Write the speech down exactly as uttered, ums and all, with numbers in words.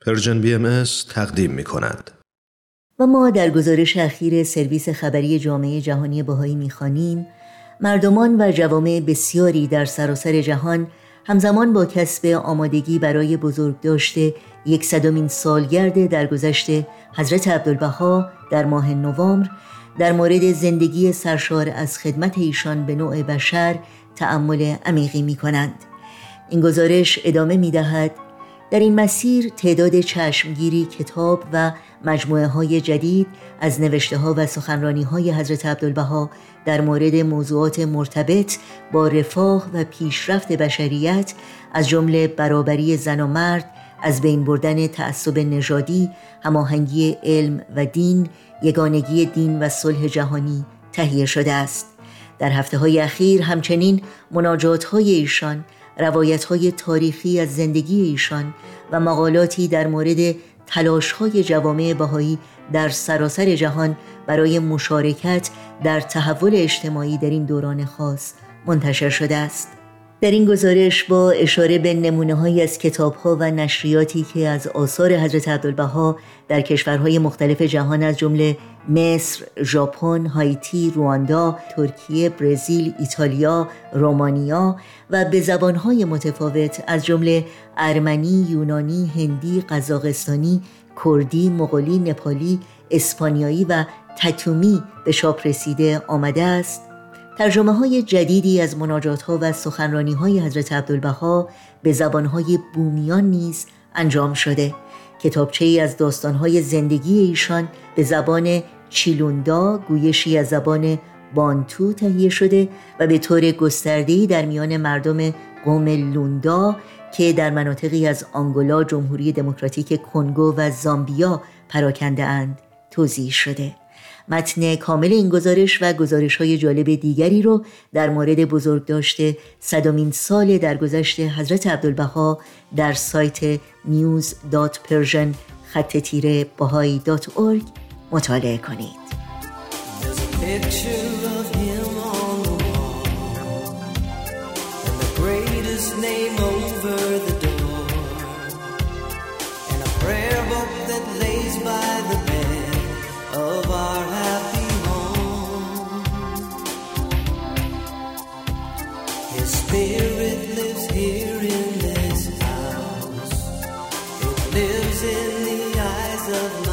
پرژن بی ام اس تقدیم می کند. و ما در گزارش اخیر سرویس خبری جامعه جهانی بهایی می‌خوانیم مردمان و جوامع بسیاری در سراسر جهان همزمان با کسب آمادگی برای بزرگداشت یکصدمین سالگرد درگذشت حضرت عبدالبها در ماه نوامبر در مورد زندگی سرشار از خدمت ایشان به نوع بشر تأمل عمیقی می‌کنند. این گزارش ادامه می‌دهد: در این مسیر تعداد چشمگیری کتاب و مجموعه های جدید از نوشته ها و سخنرانی های حضرت عبدالبها در مورد موضوعات مرتبط با رفاه و پیشرفت بشریت از جمله برابری زن و مرد، از بین بردن تعصب نژادی، هماهنگی علم و دین، یگانگی دین و صلح جهانی تهیه شده است. در هفته های اخیر همچنین مناجات های ایشان، روایت های تاریخی از زندگی ایشان و مقالاتی در مورد تلاش های جوامع بهایی در سراسر جهان برای مشارکت در تحول اجتماعی در این دوران خاص منتشر شده است. در این گزارش با اشاره به نمونه‌هایی از کتاب‌ها و نشریاتی که از آثار حضرت عبدالبها در کشورهای مختلف جهان از جمله مصر، ژاپن، هایتی، رواندا، ترکیه، برزیل، ایتالیا، رومانیا و به زبان‌های متفاوت از جمله ارمنی، یونانی، هندی، قزاقستانی، کردی، مغولی، نپالی، اسپانیایی و تتومی به چاپ رسیده آمده است. ترجمه های جدیدی از مناجات ها و سخنرانی های حضرت عبدالبها به زبان های بومیان نیز انجام شده. کتابچه‌ای از داستان های زندگی ایشان به زبان چیلوندا، گویشی از زبان بانتو تهیه شده و به طور گسترده‌ای در میان مردم قوم لوندا که در مناطقی از آنگولا، جمهوری دموکراتیک کنگو و زامبیا پراکنده اند توزیع شده. متن کامل این گزارش و گزارش‌های جالب دیگری رو در مورد بزرگداشت صدمین سال درگذشت حضرت عبدالبها در سایت نیوز دات پرژن خط تیره بهایی دات اورگ مطالعه کنید. Spirit lives here in this house. It lives in the eyes of